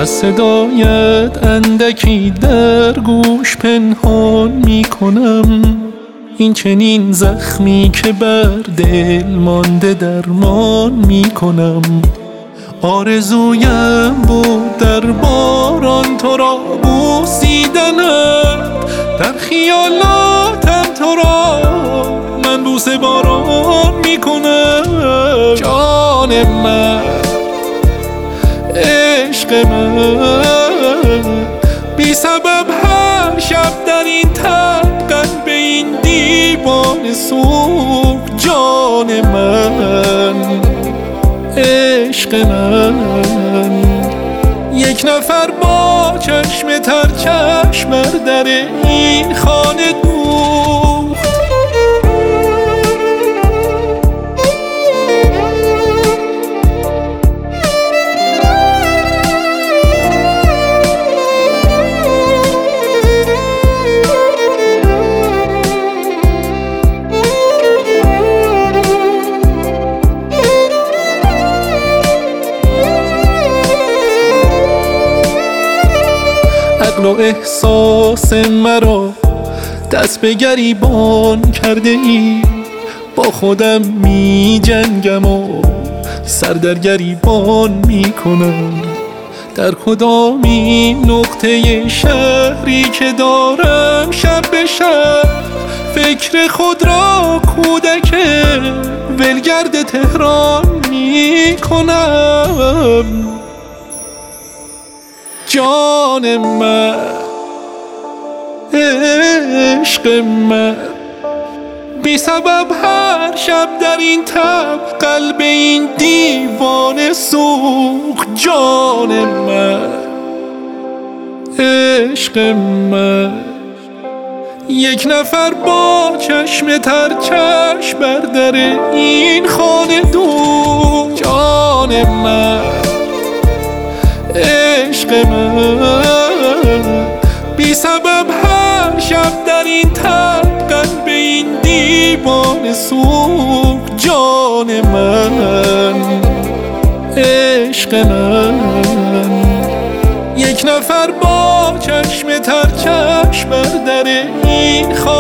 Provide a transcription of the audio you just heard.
از صدایت اندکی در گوش پنهان میکنم. این چنین زخمی که بر دل مانده درمان میکنم. آرزویم بود در باران تو را بوسیدنت، در خیالاتم تو را من بوسه باران میکنم. جان من، عشق من، بی سبب هر شب در این تب قلب این دیوانه سوخت. جان من، عشق من، یک نفر با چشم تر چشم بر در این خانه دوخت. عقل و احساس مرا دست به گریبان کرده ای. با خودم می جنگم و سر در گریبان می کنم. در کدامین نقطه شهری که دارم شب به شب فکر خود را کودک ولگرد تهران می کنم. جان من، عشق من، بی سبب هر شب در این تب قلب این دیوانه سوخت. جان من، عشق من، یک نفر با چشم تر چشم بر در این خانه دوخت. جان من، عشق من، بی سبب هر شب در این تب قلب این دیوانه سوخت. جان من، عشق من، یک نفر با چشم تر چشم بر در این